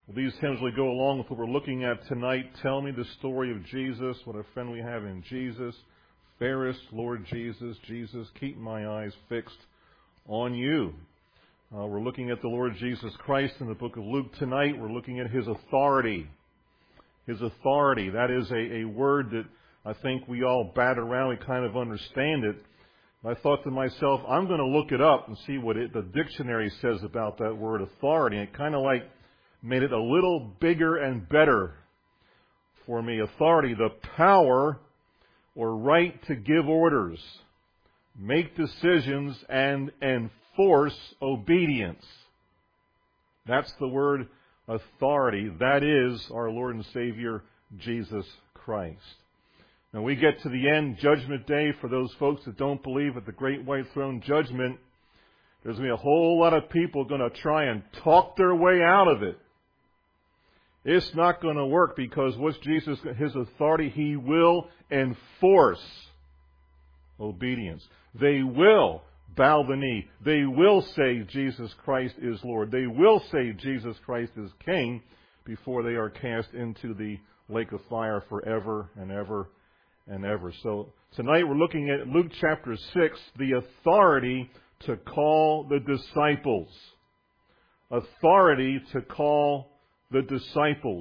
These hymns will go along with what we're looking at tonight. Tell me the story of Jesus, what a friend we have in Jesus. Fairest Lord Jesus, Jesus, keep my eyes fixed on you. We're looking at the Lord Jesus Christ in the book of Luke tonight. We're looking at His authority. His authority, that is a word that I think we all bat around. We kind of understand it. I thought to myself, I'm going to look it up and see what the dictionary says about that word authority. And it kind of made it a little bigger and better for me. Authority, the power or right to give orders, make decisions, and enforce obedience. That's the word authority. That is our Lord and Savior, Jesus Christ. Now we get to the end, Judgment Day, for those folks that don't believe at the Great White Throne Judgment. There's going to be a whole lot of people going to try and talk their way out of it. It's not going to work because what's Jesus, His authority? He will enforce obedience. They will bow the knee. They will say Jesus Christ is Lord. They will say Jesus Christ is King before they are cast into the lake of fire forever and ever and ever. So tonight we're looking at Luke chapter 6, the authority to call the disciples. Authority to call the disciples.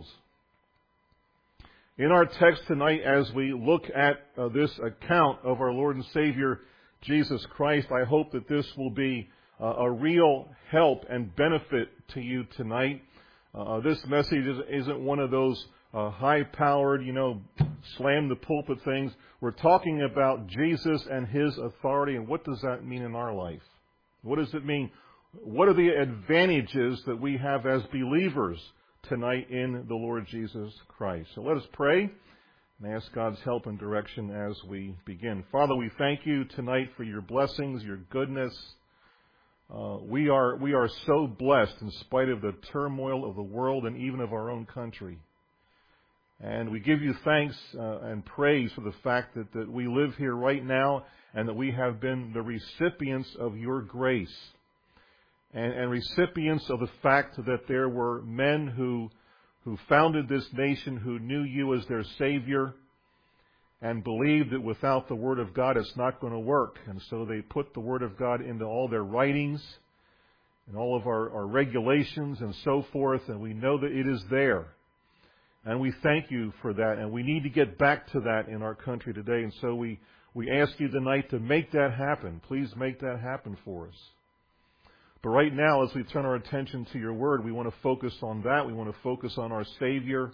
In our text tonight, as we look at this account of our Lord and Savior Jesus Christ, I hope that this will be a real help and benefit to you tonight. This message isn't one of those high-powered, slam the pulpit things. We're talking about Jesus and His authority, and what does that mean in our life? What does it mean? What are the advantages that we have as believers tonight in the Lord Jesus Christ? So let us pray and ask God's help and direction as we begin. Father, we thank you tonight for your blessings, your goodness. We are so blessed in spite of the turmoil of the world and even of our own country. And we give you thanks and praise for the fact that we live here right now and that we have been the recipients of your grace. And recipients of the fact that there were men who founded this nation who knew you as their Savior and believed that without the Word of God it's not going to work. And so they put the Word of God into all their writings and all of our regulations and so forth, and we know that it is there. And we thank you for that, and we need to get back to that in our country today. And so we ask you tonight to make that happen. Please make that happen for us. But right now, as we turn our attention to your word, we want to focus on that. We want to focus on our Savior,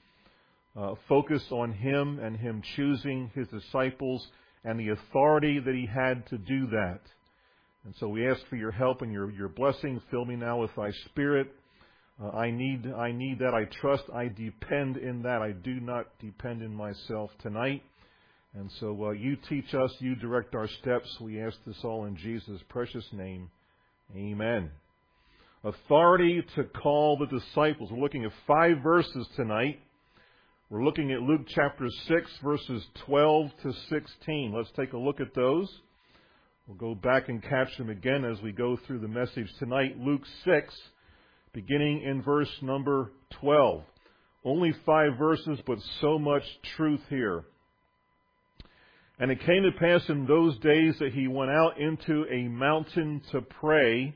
focus on Him and Him choosing His disciples and the authority that He had to do that. And so we ask for your help and your blessing. Fill me now with thy Spirit. I need that. I trust. I depend in that. I do not depend in myself tonight. And so you teach us. You direct our steps. We ask this all in Jesus' precious name. Amen. Authority to call the disciples. We're looking at 5 verses tonight. We're looking at Luke chapter 6, verses 12 to 16. Let's take a look at those. We'll go back and catch them again as we go through the message tonight. Luke 6, beginning in verse number 12. Only 5 verses, but so much truth here. And it came to pass in those days that he went out into a mountain to pray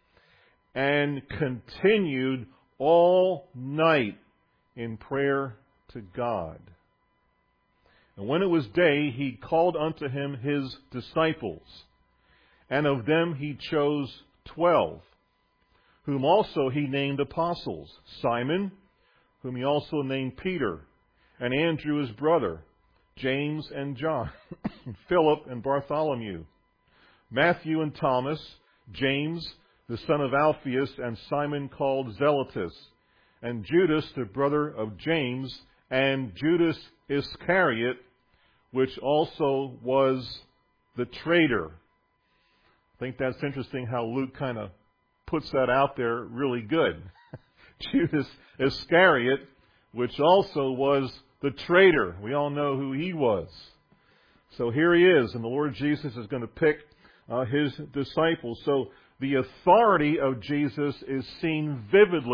and continued all night in prayer to God. And when it was day, he called unto him his disciples, and of them he chose 12, whom also he named apostles, Simon, whom he also named Peter, and Andrew his brother, James and John, Philip and Bartholomew, Matthew and Thomas, James the son of Alphaeus, and Simon called Zelotes, and Judas the brother of James, and Judas Iscariot, which also was the traitor. I think that's interesting how Luke kind of puts that out there really good. Judas Iscariot, which also was the traitor. We all know who he was. So here he is, and the Lord Jesus is going to pick his disciples. So the authority of Jesus is seen vividly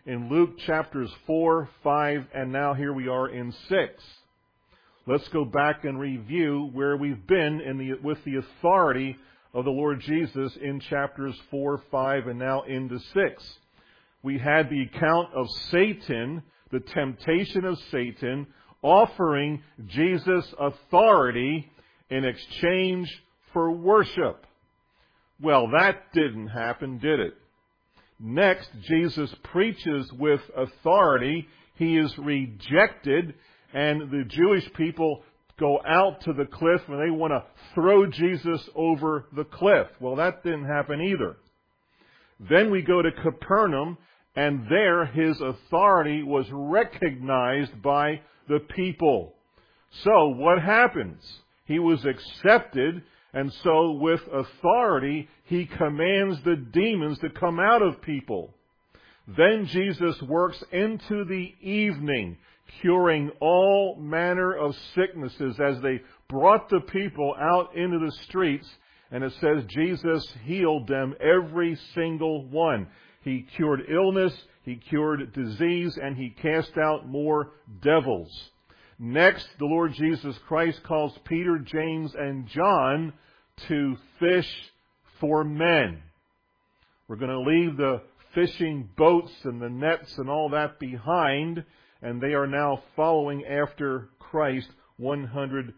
in Luke chapters 4, 5, and now here we are in 6. Let's go back and review where we've been with the authority of the Lord Jesus in chapters 4, 5, and now into 6. We had the account of Satan, the temptation of Satan, offering Jesus authority in exchange for worship. Well, that didn't happen, did it? Next, Jesus preaches with authority. He is rejected, and the Jewish people go out to the cliff and they want to throw Jesus over the cliff. Well, that didn't happen either. Then we go to Capernaum, and there his authority was recognized by the people. So what happens? He was accepted, and so with authority he commands the demons to come out of people. Then Jesus works into the evening, curing all manner of sicknesses as they brought the people out into the streets. And it says Jesus healed them, every single one. He cured illness, he cured disease, and he cast out more devils. Next, the Lord Jesus Christ calls Peter, James, and John to fish for men. We're going to leave the fishing boats and the nets and all that behind, and they are now following after Christ 100%.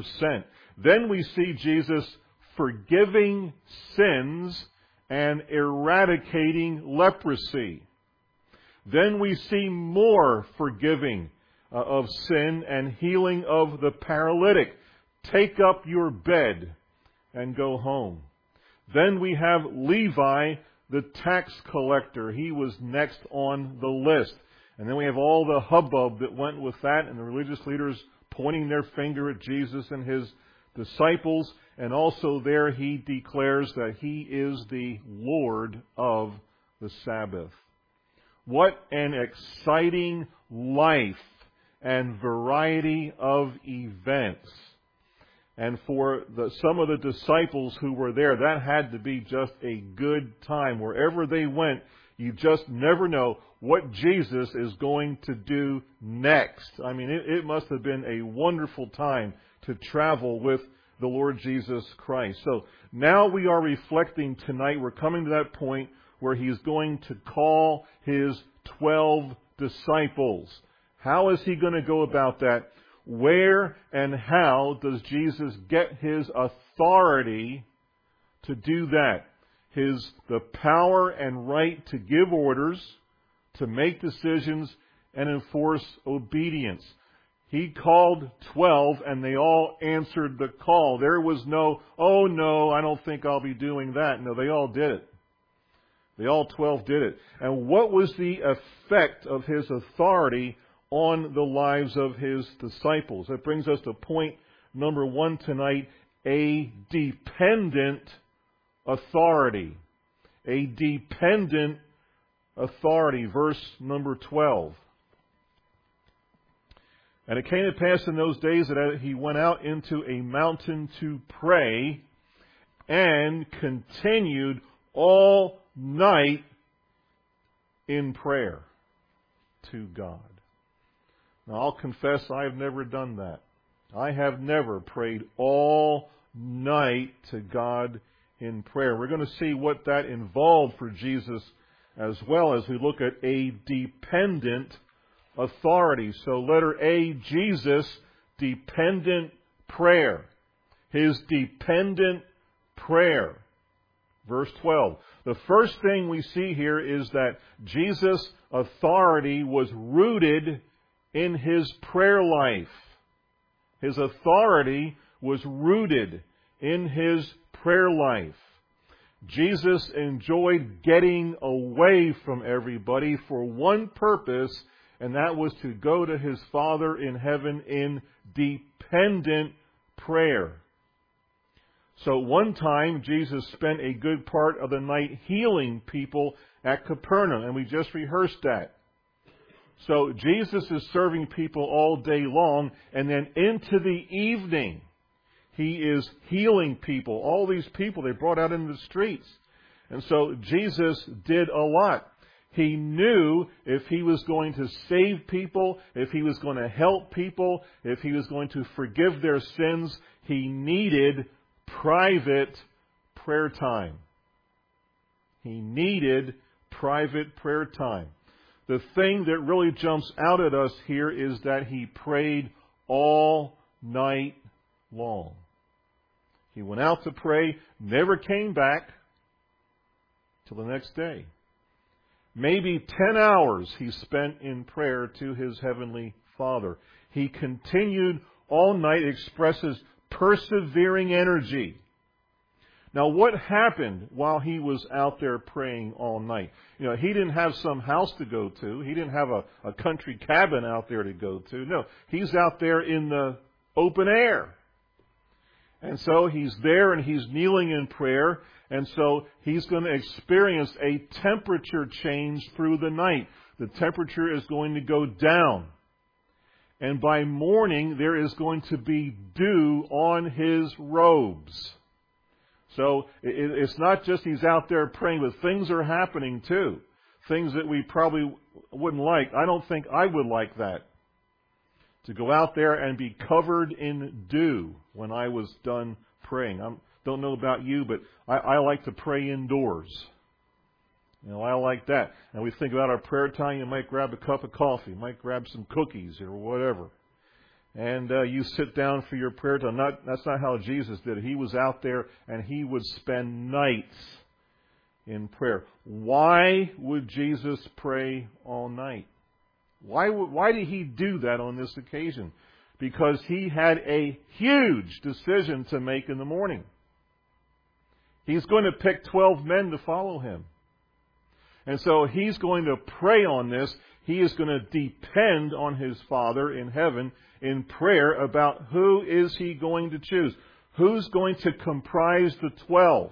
Then we see Jesus forgiving sins and eradicating leprosy. Then we see more forgiving of sin and healing of the paralytic. Take up your bed and go home. Then we have Levi, the tax collector. He was next on the list. And then we have all the hubbub that went with that, and the religious leaders pointing their finger at Jesus and his disciples. And also there he declares that he is the Lord of the Sabbath. What an exciting life and variety of events. And for some of the disciples who were there, that had to be just a good time. Wherever they went, you just never know what Jesus is going to do next. I mean, it must have been a wonderful time to travel with the Lord Jesus Christ. So now we are reflecting tonight. We're coming to that point where he's going to call his 12 disciples. How is he going to go about that? Where and how does Jesus get his authority to do that? The power and right to give orders, to make decisions, and enforce obedience. He called 12, and they all answered the call. There was no, oh no, I don't think I'll be doing that. No, they all did it. They all 12 did it. And what was the effect of his authority on the lives of his disciples? That brings us to point number 1 tonight, a dependent authority. A dependent authority. Verse number 12. And it came to pass in those days that he went out into a mountain to pray, and continued all night in prayer to God. Now, I'll confess I have never done that. I have never prayed all night to God in prayer. We're going to see what that involved for Jesus as well as we look at a dependent authority. So letter A, Jesus, dependent prayer. His dependent prayer. Verse 12. The first thing we see here is that Jesus' authority was rooted in his prayer life. His authority was rooted in his prayer life. Jesus enjoyed getting away from everybody for one purpose, and that was to go to his Father in heaven in dependent prayer. So one time, Jesus spent a good part of the night healing people at Capernaum, and we just rehearsed that. So Jesus is serving people all day long, and then into the evening, he is healing people. All these people they brought out into the streets. And so Jesus did a lot. He knew if he was going to save people, if he was going to help people, if he was going to forgive their sins, he needed private prayer time. He needed private prayer time. The thing that really jumps out at us here is that he prayed all night long. He went out to pray, never came back till the next day. Maybe 10 hours he spent in prayer to his heavenly Father. He continued all night, expresses persevering energy. Now, what happened while he was out there praying all night? You know, he didn't have some house to go to. He didn't have a country cabin out there to go to. No, he's out there in the open air. And so he's there and he's kneeling in prayer. And so he's going to experience a temperature change through the night. The temperature is going to go down. And by morning, there is going to be dew on his robes. So it's not just he's out there praying, but things are happening too. Things that we probably wouldn't like. I don't think I would like that. To go out there and be covered in dew when I was done praying. I don't know about you, but I like to pray indoors. You know, I like that. And we think about our prayer time, you might grab a cup of coffee, you might grab some cookies or whatever. And you sit down for your prayer time. That's not how Jesus did it. He was out there and he would spend nights in prayer. Why would Jesus pray all night? Why did he do that on this occasion? Because he had a huge decision to make in the morning. He's going to pick 12 men to follow him. And so he's going to pray on this. He is going to depend on his Father in heaven in prayer about who is he going to choose. Who's going to comprise the 12?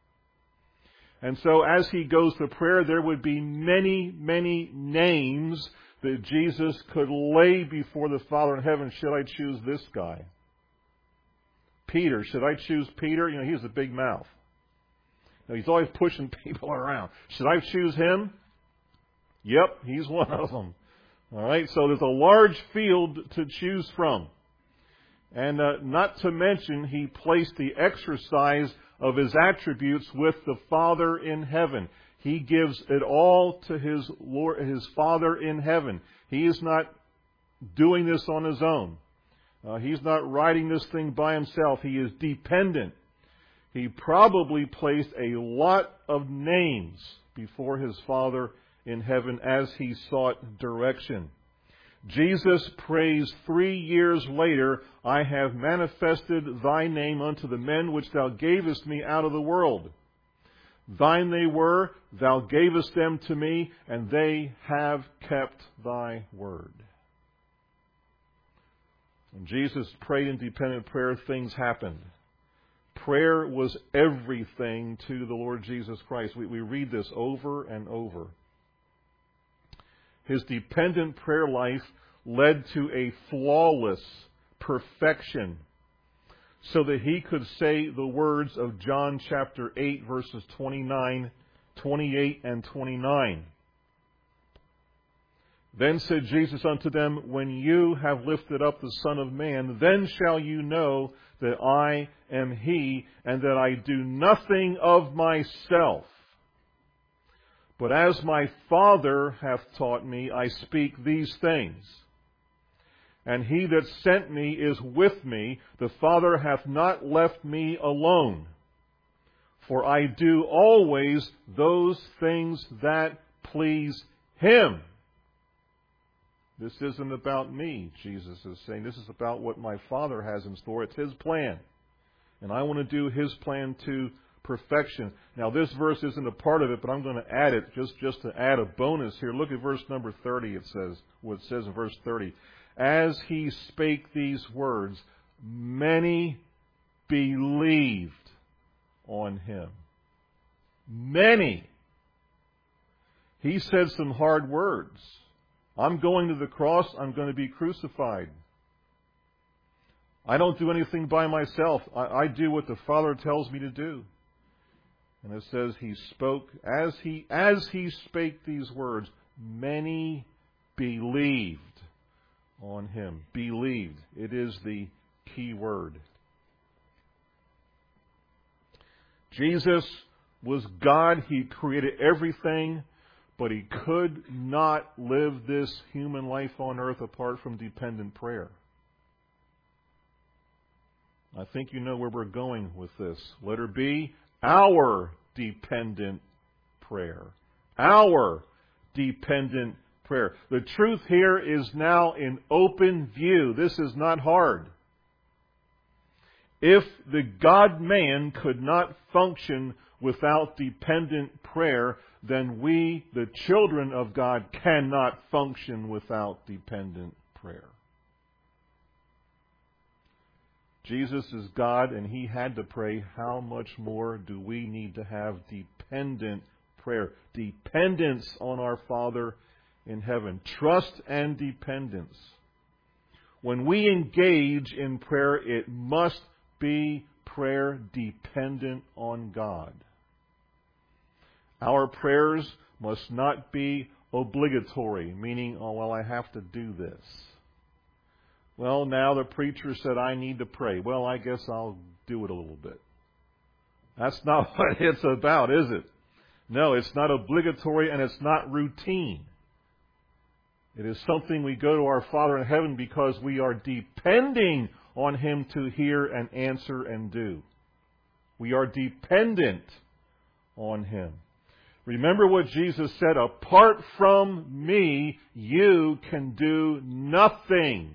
And so as he goes to prayer, there would be many, many names that Jesus could lay before the Father in heaven. Should I choose this guy? Peter. Should I choose Peter? You know, he has a big mouth. You know, he's always pushing people around. Should I choose him? Yep, he's one of them. All right, so there's a large field to choose from. And not to mention, he placed the exercise of his attributes with the Father in heaven. He gives it all to his Lord, his Father in heaven. He is not doing this on his own. He's not riding this thing by himself. He is dependent. He probably placed a lot of names before his Father in heaven as he sought direction. Jesus prays 3 years later, I have manifested thy name unto the men which thou gavest me out of the world. Thine they were, thou gavest them to me, and they have kept thy word. When Jesus prayed in dependent prayer, things happened. Prayer was everything to the Lord Jesus Christ. We read this over and over. His dependent prayer life led to a flawless perfection so that he could say the words of John chapter 8, verses 29, 28, and 29. Then said Jesus unto them, when you have lifted up the Son of Man, then shall you know that I am he, and that I do nothing of myself. But as my Father hath taught me, I speak these things. And he that sent me is with me. The Father hath not left me alone. For I do always those things that please him. This isn't about me, Jesus is saying. This is about what my Father has in store. It's his plan. And I want to do his plan to perfection. Now, this verse isn't a part of it, but I'm going to add it just to add a bonus here. Look at verse number 30. It says, what it says in verse 30. As he spake these words, many believed on him. Many. He said some hard words. I'm going to the cross. I'm going to be crucified. I don't do anything by myself. I do what the Father tells me to do. And it says he spoke, as he spake these words, many believed on him. Believed. It is the key word. Jesus was God. He created everything, but he could not live this human life on earth apart from dependent prayer. I think you know where we're going with this. Letter B, our dependent prayer. Our dependent prayer. The truth here is now in open view. This is not hard. If the God-man could not function without dependent prayer, then we, the children of God, cannot function without dependent prayer. Jesus is God and he had to pray. How much more do we need to have dependent prayer? Dependence on our Father in heaven. Trust and dependence. When we engage in prayer, it must be prayer dependent on God. Our prayers must not be obligatory, meaning, oh, well, I have to do this. Well, now the preacher said I need to pray. Well, I guess I'll do it a little bit. That's not what it's about, is it? No, it's not obligatory and it's not routine. It is something we go to our Father in heaven because we are depending on him to hear and answer and do. We are dependent on him. Remember what Jesus said, apart from me, you can do nothing.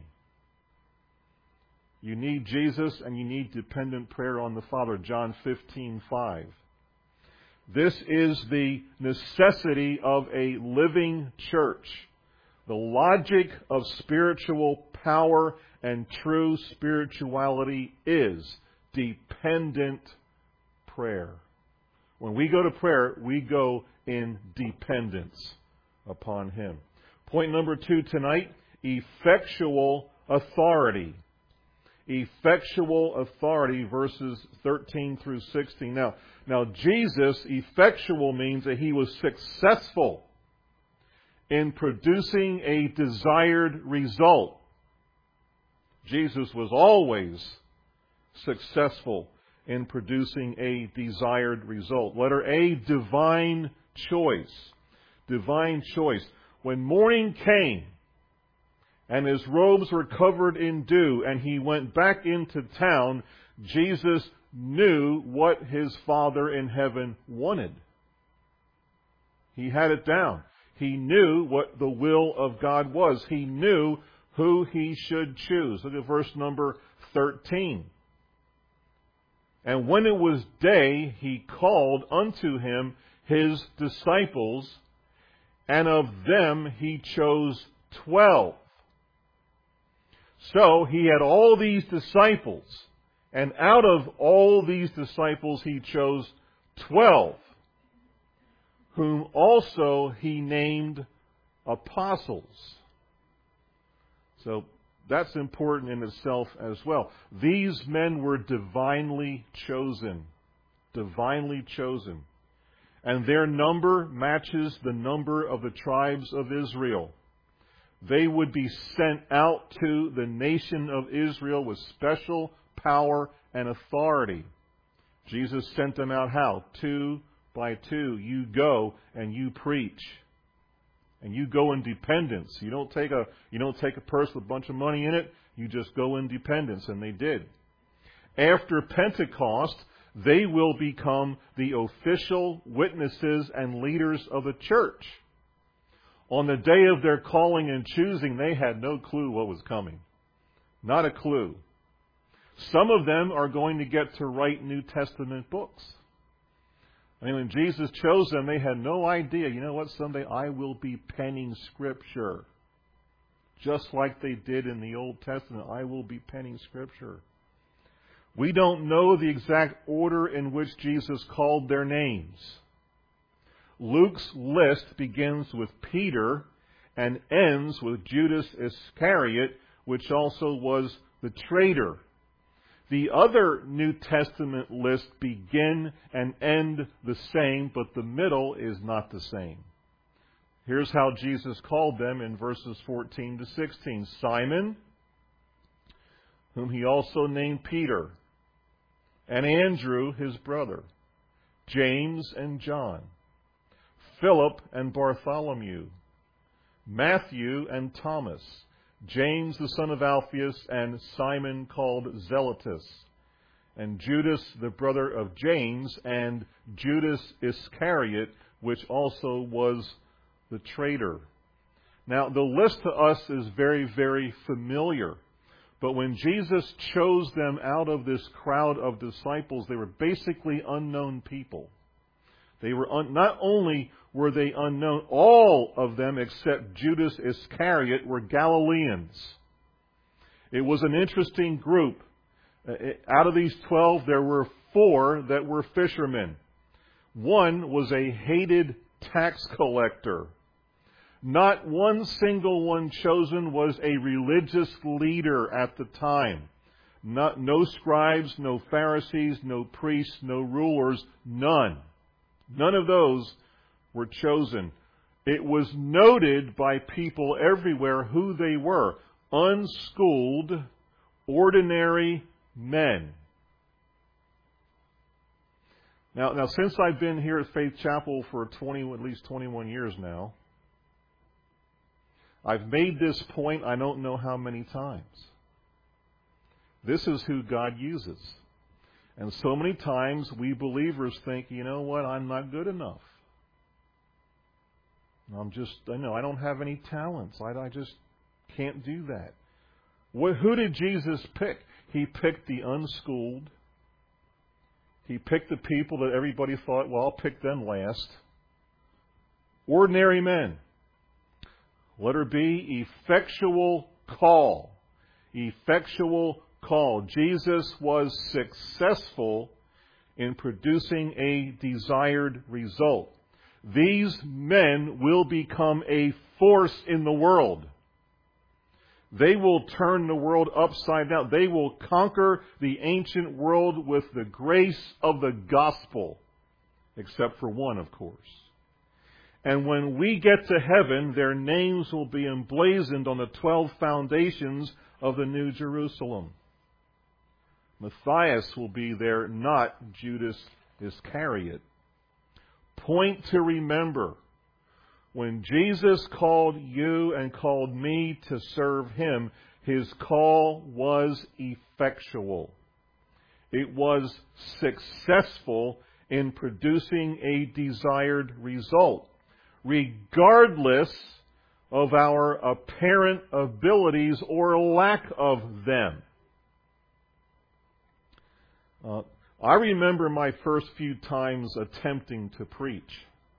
You need Jesus and you need dependent prayer on the Father. John 15:5. This is the necessity of a living church. The logic of spiritual power and true spirituality is dependent prayer. When we go to prayer, we go in dependence upon him. Point number 2 tonight, effectual authority. Effectual authority, verses 13 through 16. Now Jesus, effectual means that he was successful in producing a desired result. Jesus was always successful in producing a desired result. Letter A, divine choice. Divine choice. When morning came, and his robes were covered in dew, and he went back into town, Jesus knew what his Father in heaven wanted. He had it down. He knew what the will of God was. He knew who he should choose. Look at verse number 13. And when it was day, he called unto him his disciples, and of them he chose 12. So he had all these disciples, and out of all these disciples he chose 12, whom also he named apostles. So that's important in itself as well. These men were divinely chosen. Divinely chosen. And their number matches the number of the tribes of Israel. They would be sent out to the nation of Israel with special power and authority. Jesus sent them out how? 2 by 2. You go and you preach. And you go in dependence. You don't take a purse with a bunch of money in it. You just go in dependence, and they did. After Pentecost, they will become the official witnesses and leaders of the church. On the day of their calling and choosing, they had no clue what was coming. Not a clue. Some of them are going to get to write New Testament books. I mean, when Jesus chose them, they had no idea. You know what? Someday I will be penning Scripture. Just like they did in the Old Testament, I will be penning Scripture. We don't know the exact order in which Jesus called their names. Luke's list begins with Peter and ends with Judas Iscariot, which also was the traitor. The other New Testament lists begin and end the same, but the middle is not the same. Here's how Jesus called them in verses 14 to 16. Simon, whom he also named Peter, and Andrew his brother, James and John, Philip and Bartholomew, Matthew and Thomas, James the son of Alphaeus, and Simon called Zelotes, and Judas the brother of James, and Judas Iscariot, which also was the traitor. Now, the list to us is very, very familiar. But when Jesus chose them out of this crowd of disciples, they were basically unknown people. They were not only were they unknown, all of them except Judas Iscariot were Galileans. It was an interesting group. Out of these 12, there were 4 that were fishermen. One was a hated tax collector. Not one single one chosen was a religious leader at the time. No scribes, no Pharisees, no priests, no rulers, none. None of those were chosen. It was noted by people everywhere who they were. Unschooled, ordinary men. Now, since I've been here at Faith Chapel for at least 21 years now, I've made this point I don't know how many times. This is who God uses. And so many times we believers think, you know what, I'm not good enough. I don't have any talents. I just can't do that. Who did Jesus pick? He picked the unschooled. He picked the people that everybody thought, well, I'll pick them last. Ordinary men. Letter B, effectual call. Effectual call. Jesus was successful in producing a desired result. These men will become a force in the world. They will turn the world upside down. They will conquer the ancient world with the grace of the gospel. Except for one, of course. And when we get to heaven, their names will be emblazoned on the 12 foundations of the New Jerusalem. Matthias will be there, not Judas Iscariot. Point to remember, when Jesus called you and called me to serve Him, His call was effectual. It was successful in producing a desired result, regardless of our apparent abilities or lack of them. I remember my first few times attempting to preach.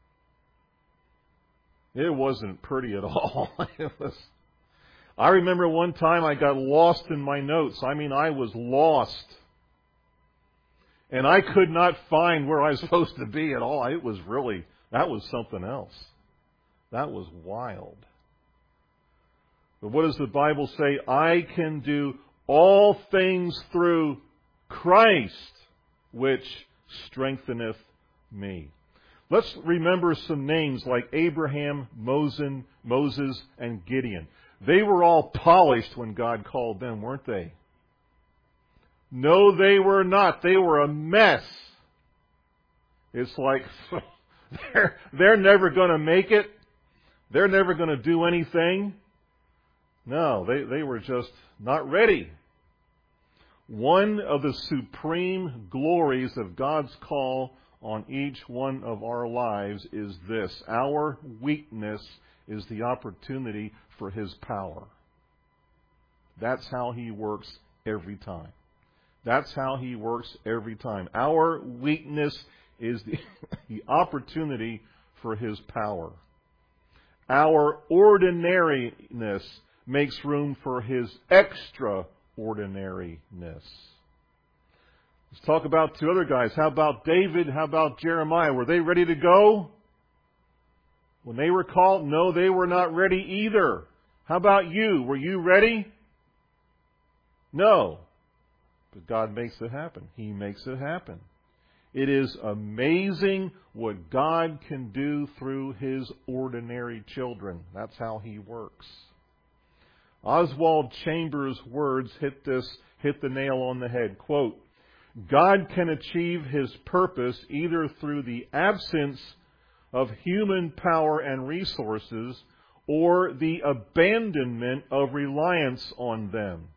It wasn't pretty at all. I remember one time I got lost in my notes. I was lost. And I could not find where I was supposed to be at all. That was something else. That was wild. But what does the Bible say? I can do all things through Christ, which strengtheneth me. Let's remember some names like Abraham, Moses, and Gideon. They were all polished when God called them, weren't they? No, they were not. They were a mess. It's like, they're never going to make it. They're never going to do anything. No, they were just not ready. One of the supreme glories of God's call on each one of our lives is this: our weakness is the opportunity for His power. That's how He works every time. That's how He works every time. Our weakness is the opportunity for His power. Our ordinariness makes room for His extraordinariness. Let's talk about two other guys. How about David? How about Jeremiah? Were they ready to go? When they were called? No, they were not ready either. How about you? Were you ready? No. But God makes it happen. He makes it happen. It is amazing what God can do through His ordinary children. That's how He works. Oswald Chambers' words hit the nail on the head. Quote, God can achieve His purpose either through the absence of human power and resources or the abandonment of reliance on them.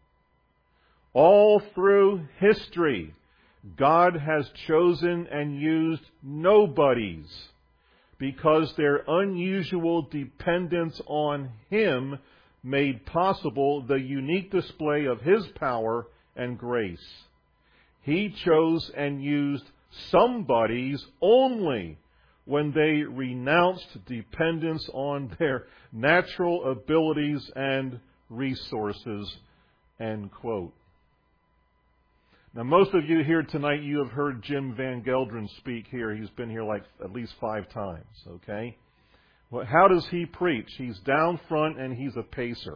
All through history, God has chosen and used nobodies because their unusual dependence on Him made possible the unique display of His power and grace. He chose and used somebodies only when they renounced dependence on their natural abilities and resources. End quote. Now, most of you here tonight, you have heard Jim Van Gelderen speak here. He's been here like at least 5 times, okay? Well, how does he preach? He's down front and he's a pacer.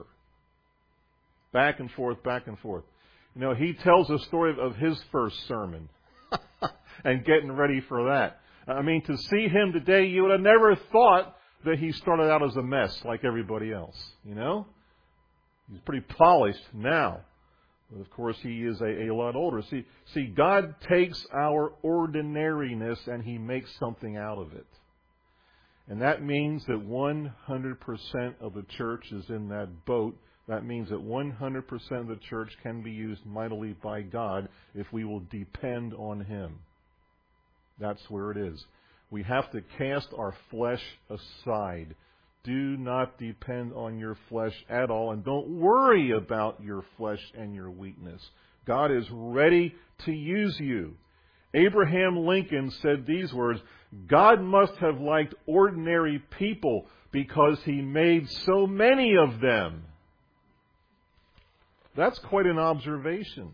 Back and forth, back and forth. You know, he tells the story of his first sermon and getting ready for that. I mean, to see him today, you would have never thought that he started out as a mess like everybody else, you know? He's pretty polished now. But of course, he is a lot older. See, God takes our ordinariness and He makes something out of it. And that means that 100% of the church is in that boat. That means that 100% of the church can be used mightily by God if we will depend on Him. That's where it is. We have to cast our flesh aside. Do not depend on your flesh at all, and don't worry about your flesh and your weakness. God is ready to use you. Abraham Lincoln said these words, God must have liked ordinary people because He made so many of them. That's quite an observation.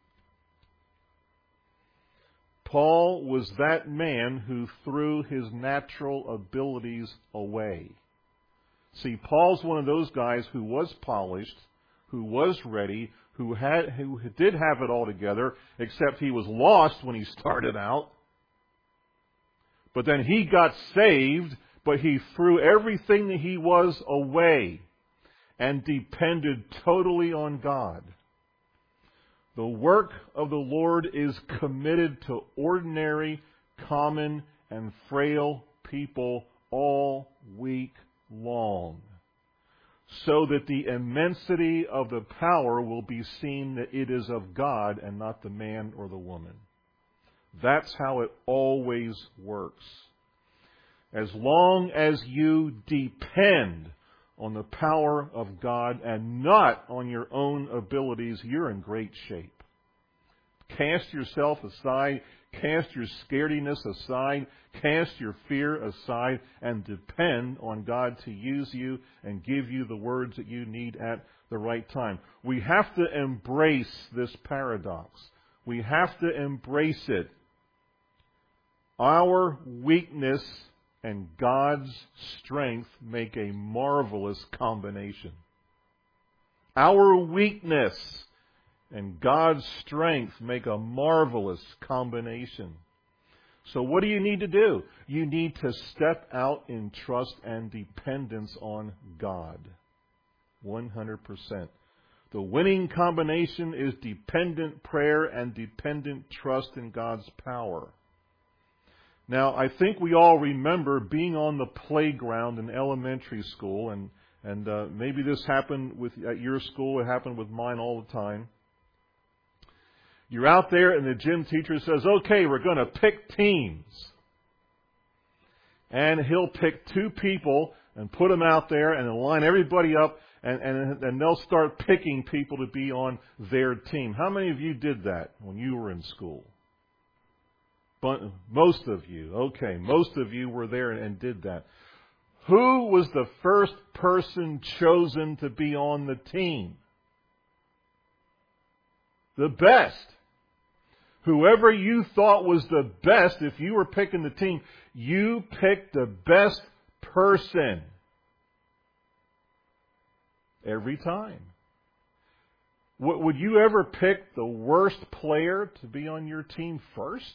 Paul was that man who threw his natural abilities away. See, Paul's one of those guys who was polished, who was ready, who did have it all together, except he was lost when he started out. But then he got saved, but he threw everything that he was away and depended totally on God. The work of the Lord is committed to ordinary, common, and frail people all week long, so that the immensity of the power will be seen that it is of God and not the man or the woman. That's how it always works. As long as you depend on the power of God and not on your own abilities, you're in great shape. Cast yourself aside, cast your scarediness aside, cast your fear aside, and depend on God to use you and give you the words that you need at the right time. We have to embrace this paradox. We have to embrace it. Our weakness and God's strength make a marvelous combination. Our weakness and God's strength make a marvelous combination. So what do you need to do? You need to step out in trust and dependence on God. 100%. The winning combination is dependent prayer and dependent trust in God's power. Now, I think we all remember being on the playground in elementary school, and maybe this happened at your school. It happened with mine all the time. You're out there, and the gym teacher says, "Okay, we're going to pick teams," and he'll pick 2 people and put them out there, and then line everybody up, and they'll start picking people to be on their team. How many of you did that when you were in school? Most of you. Okay, most of you were there and did that. Who was the first person chosen to be on the team? The best. Whoever you thought was the best, if you were picking the team, you picked the best person. Every time. Would you ever pick the worst player to be on your team first?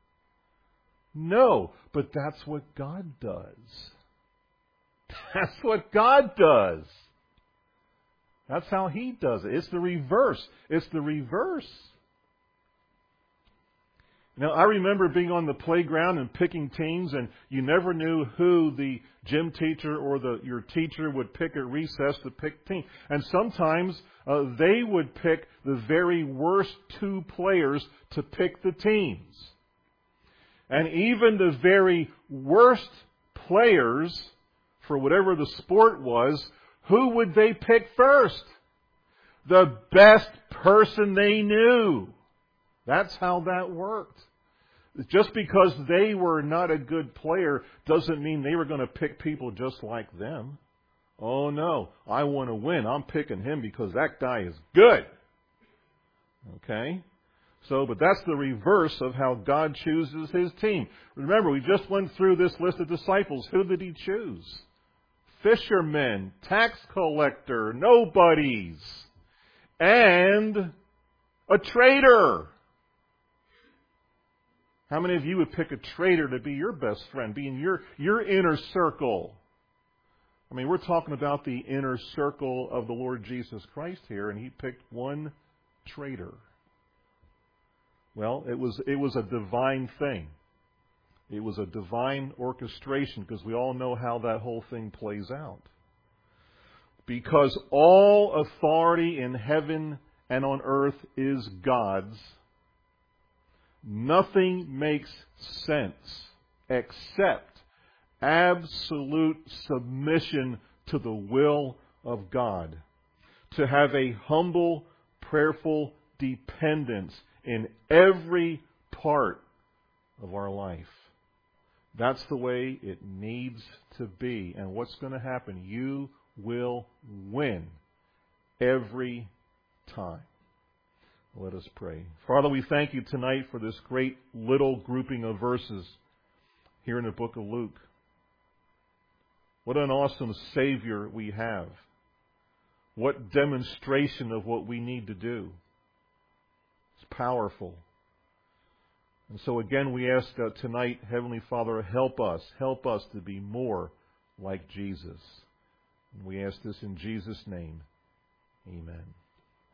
No, but that's what God does. That's what God does. That's how He does it. It's the reverse. It's the reverse. Now, I remember being on the playground and picking teams, and you never knew who the gym teacher or your teacher would pick at recess to pick team. And sometimes they would pick the very worst two players to pick the teams. And even the very worst players, for whatever the sport was, who would they pick first? The best person they knew. That's how that worked. Just because they were not a good player doesn't mean they were going to pick people just like them. Oh no, I want to win. I'm picking him because that guy is good. Okay? But that's the reverse of how God chooses His team. Remember, we just went through this list of disciples. Who did He choose? Fishermen, tax collector, nobodies, and a traitor. How many of you would pick a traitor to be your best friend, be in your inner circle? I mean, we're talking about the inner circle of the Lord Jesus Christ here, and He picked one traitor. Well, it was a divine thing. It was a divine orchestration, because we all know how that whole thing plays out. Because all authority in heaven and on earth is God's, nothing makes sense except absolute submission to the will of God. To have a humble, prayerful dependence in every part of our life. That's the way it needs to be. And what's going to happen? You will win every time. Let us pray. Father, we thank You tonight for this great little grouping of verses here in the book of Luke. What an awesome Savior we have. What demonstration of what we need to do. It's powerful. And so again, we ask tonight, Heavenly Father, help us to be more like Jesus. And we ask this in Jesus' name. Amen.